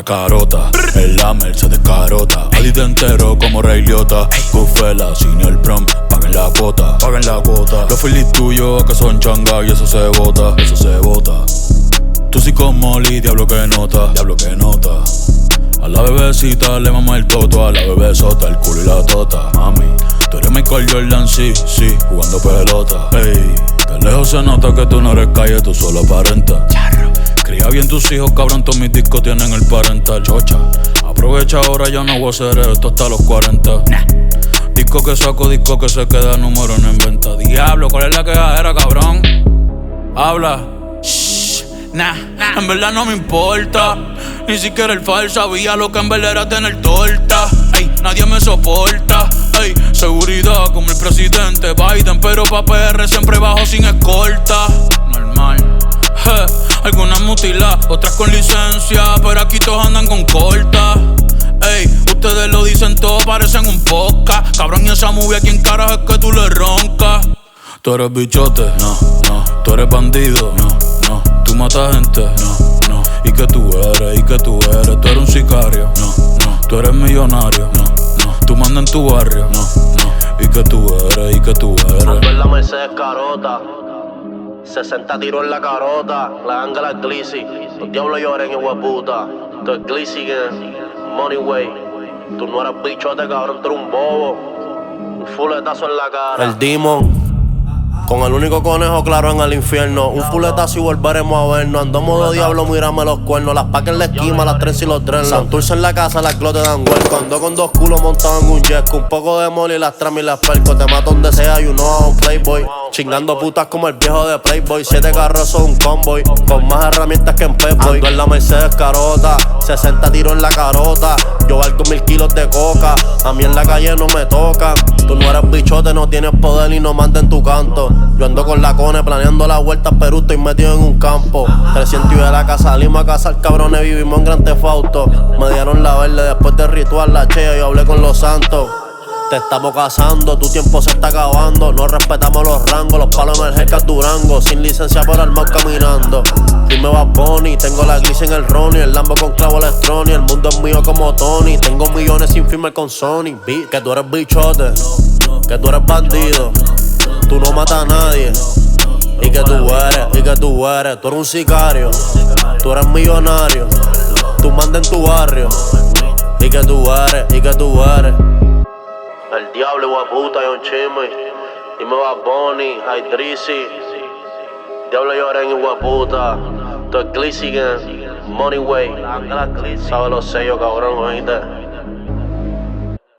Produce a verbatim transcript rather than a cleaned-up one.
carota. El Lamer se descarota. Adite entero como Ray Liotta. Cufela, sin el prom, paguen la cuota. Paguen la cuota. Los Phillies tuyos que son changa y eso se bota. Eso se bota. Tú sí con Molly, diablo que nota. Diablo que nota. A la bebecita le mama el toto. A la bebesota el culo y la tota. Mami, tú eres Michael Jordan, sí, sí, jugando pelota. Ey, de lejos se nota que tú no eres calle, tú solo aparentas. Charro. Cría bien tus hijos, cabrón, todos mis discos tienen el parental. Chocha, aprovecha ahora, yo no voy a hacer esto hasta los cuarenta. Nah. Disco que saco, disco que se queda número en venta. Diablo, ¿cuál es la quejadera, cabrón? Habla. Shh, nah, nah, en verdad no me importa. Ni siquiera el fal sabía lo que en verdad era tener torta. Ey, nadie me soporta. Ey, seguridad como el presidente Biden, pero pa' P R siempre bajo sin escolta. Normal. Je, algunas mutiladas, otras con licencia, pero aquí todos andan con corta. Ey, ustedes lo dicen todo, parecen un podcast. Cabrón, y esa movie, ¿a quién carajo es que tú le roncas? Tú eres bichote, no, no. Tú eres bandido, no, no. Tú matas gente, no, no. ¿Y qué tú eres? ¿Y qué tú eres? Tú eres un sicario, no, no. Tú eres millonario, no, no. Tú mandas en tu barrio, no, no. ¿Y qué tú eres? ¿Y qué tú eres? Ando en la Mercedes carota, sesenta tiros en la carota. La ángela es Glizzy, los diablos lloren, hijo de puta. Tú es Glizzy, Money Way. Tú no eres bichote, cabrón, tú eres un bobo. Un fuletazo en la cara. El Demon, con el único conejo claro en el infierno. Un fuletazo y volveremos a vernos. Ando modo diablo, mírame los cuernos. Las pacas en la esquina, las tres y los dreadlocks. Santurce en la casa, las glotes dan huerco. Ando con dos culos montados en un jet. Un poco de molly, las tramas y las perco. Te mato donde sea, you know I'm un playboy. Chingando putas como el viejo de Playboy. Siete carros son un convoy, con más herramientas que en Pep-Boy. Ando en la Mercedes carota, sesenta tiros en la carota. Yo valgo mil kilos de coca, a mí en la calle no me tocan. Tú no eres bichote, no tienes poder y no mandas en tu canto. Yo ando con la cone planeando la vuelta, pero estoy metido en un campo. trescientos y de la casa, salimos a cazar cabrones, vivimos en Gran Tefauto. Me dieron la verde después del ritual, la chea, yo hablé con los santos. Te estamos cazando, tu tiempo se está acabando. No respetamos los rangos, los palos emergecas Durango. Sin licencia por armar caminando. Dime Bad Bunny, tengo la Glizzy en el Ronnie. El Lambo con clavo electrónico, el mundo es mío como Tony. Tengo millones sin firmar con Sony. Que tú eres bichote, que tú eres bandido. Tú no matas a nadie. Y que tú eres, y que tú eres. Tú eres un sicario, tú eres millonario. Tú mandas en tu barrio. Y que tú eres, y que tú eres. El diablo, guaputa, y un chisme. Dime Bad Bunny, Hay Drizzy. Diablo lloren y guaputa. Tú es Glizzy, Money Way. Sabe los sellos, cabrón, oíste.